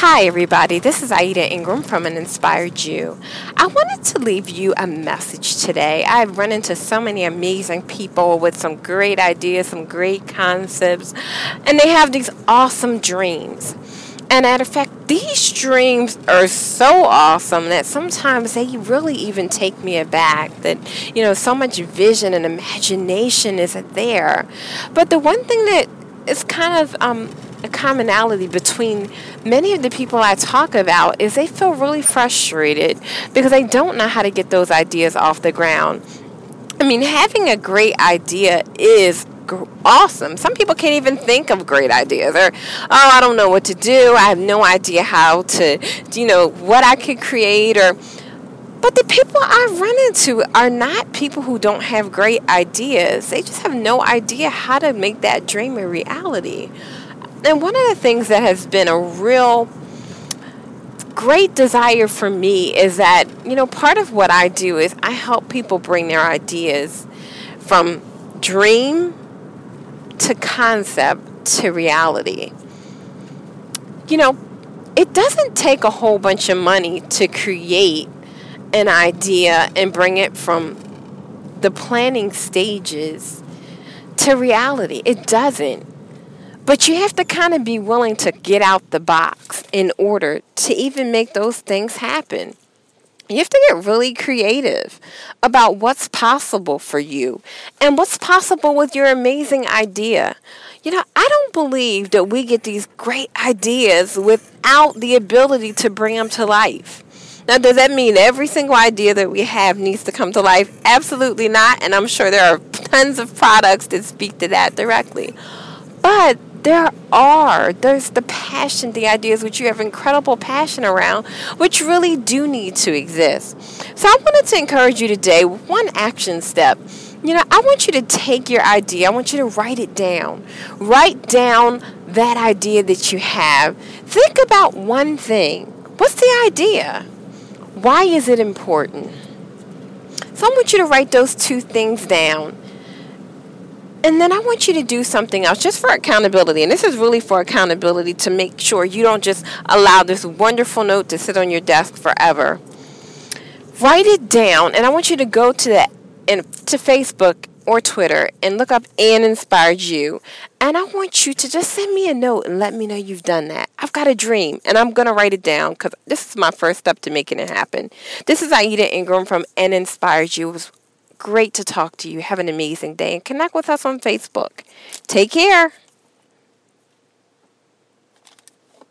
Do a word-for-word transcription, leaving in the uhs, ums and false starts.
Hi, everybody. This is Aida Ingram from An Inspired You. I wanted to leave you a message today. I've run into so many amazing people with some great ideas, some great concepts, and they have these awesome dreams. And matter of fact, these dreams are so awesome that sometimes they really even take me aback that, you know, so much vision and imagination is there. But the one thing that is kind of um, a commonality between many of the people I talk about is they feel really frustrated because they don't know how to get those ideas off the ground. I mean, having a great idea is awesome. Some people can't even think of great ideas. Or, oh, I don't know what to do. I have no idea how to, you know, what I could create. Or, but the people I run into are not people who don't have great ideas. They just have no idea how to make that dream a reality. And one of the things that has been a real great desire for me is that, you know, part of what I do is I help people bring their ideas from dream to concept to reality. You know, it doesn't take a whole bunch of money to create an idea and bring it from the planning stages to reality. It doesn't. But you have to kind of be willing to get out the box in order to even make those things happen. You have to get really creative about what's possible for you and what's possible with your amazing idea. You know, I don't believe that we get these great ideas without the ability to bring them to life. Now, does that mean every single idea that we have needs to come to life? Absolutely not. And I'm sure there are tons of products that speak to that directly. But there are, there's the passion, the ideas which you have incredible passion around, which really do need to exist. So I wanted to encourage you today, one action step. You know, I want you to take your idea, I want you to write it down. Write down that idea that you have. Think about one thing. What's the idea? Why is it important? So I want you to write those two things down. And then I want you to do something else just for accountability. And this is really for accountability to make sure you don't just allow this wonderful note to sit on your desk forever. Write it down. And I want you to go to the, in, to Facebook or Twitter and look up An Inspired You. And I want you to just send me a note and let me know you've done that. I've got a dream and I'm going to write it down because this is my first step to making it happen. This is Aida Ingram from An Inspired You. It was great to talk to you. Have an amazing day and connect with us on Facebook. Take care.